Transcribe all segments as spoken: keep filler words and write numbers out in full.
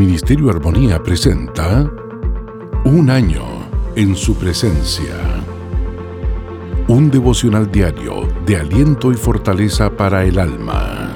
Ministerio Armonía presenta Un año en su presencia. Un devocional diario de aliento y fortaleza para el alma.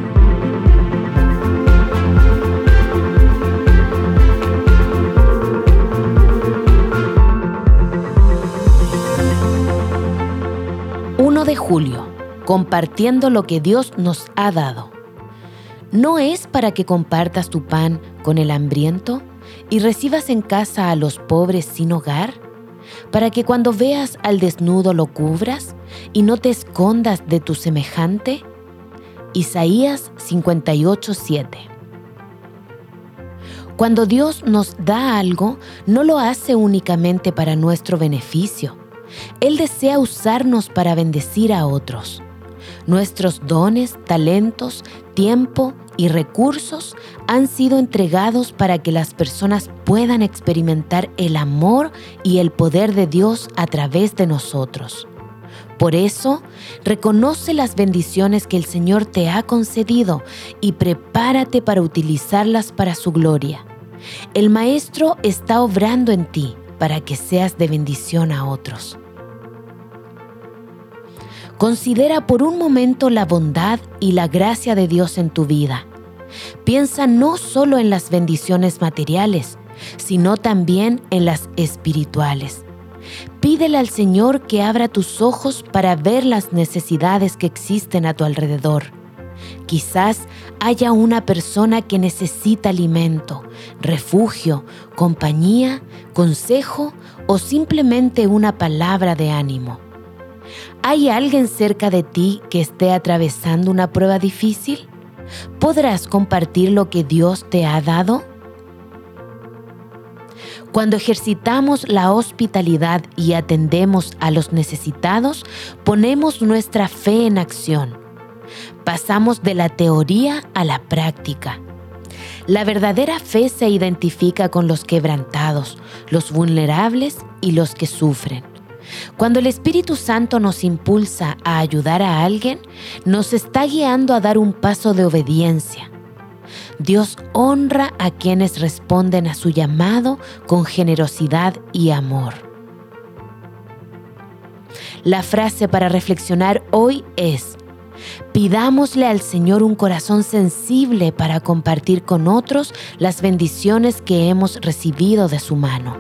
primero de julio, compartiendo lo que Dios nos ha dado. ¿No es para que compartas tu pan con el hambriento y recibas en casa a los pobres sin hogar? ¿Para que cuando veas al desnudo lo cubras y no te escondas de tu semejante? Isaías cincuenta y ocho, siete. Cuando Dios nos da algo, no lo hace únicamente para nuestro beneficio. Él desea usarnos para bendecir a otros. Nuestros dones, talentos, tiempo y recursos han sido entregados para que las personas puedan experimentar el amor y el poder de Dios a través de nosotros. Por eso, reconoce las bendiciones que el Señor te ha concedido y prepárate para utilizarlas para su gloria. El Maestro está obrando en ti para que seas de bendición a otros. Considera por un momento la bondad y la gracia de Dios en tu vida. Piensa no solo en las bendiciones materiales, sino también en las espirituales. Pídele al Señor que abra tus ojos para ver las necesidades que existen a tu alrededor. Quizás haya una persona que necesita alimento, refugio, compañía, consejo o simplemente una palabra de ánimo. ¿Hay alguien cerca de ti que esté atravesando una prueba difícil? ¿Podrás compartir lo que Dios te ha dado? Cuando ejercitamos la hospitalidad y atendemos a los necesitados, ponemos nuestra fe en acción. Pasamos de la teoría a la práctica. La verdadera fe se identifica con los quebrantados, los vulnerables y los que sufren. Cuando el Espíritu Santo nos impulsa a ayudar a alguien, nos está guiando a dar un paso de obediencia. Dios honra a quienes responden a su llamado con generosidad y amor. La frase para reflexionar hoy es: pidámosle al Señor un corazón sensible para compartir con otros las bendiciones que hemos recibido de su mano.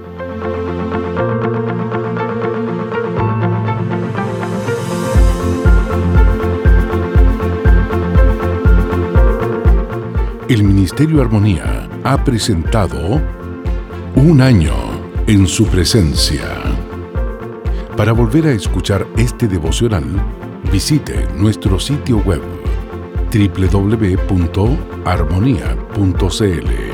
El Ministerio Armonía ha presentado Un año en su presencia. Para volver a escuchar este devocional, visite nuestro sitio web doble u doble u doble u punto armonía punto c l.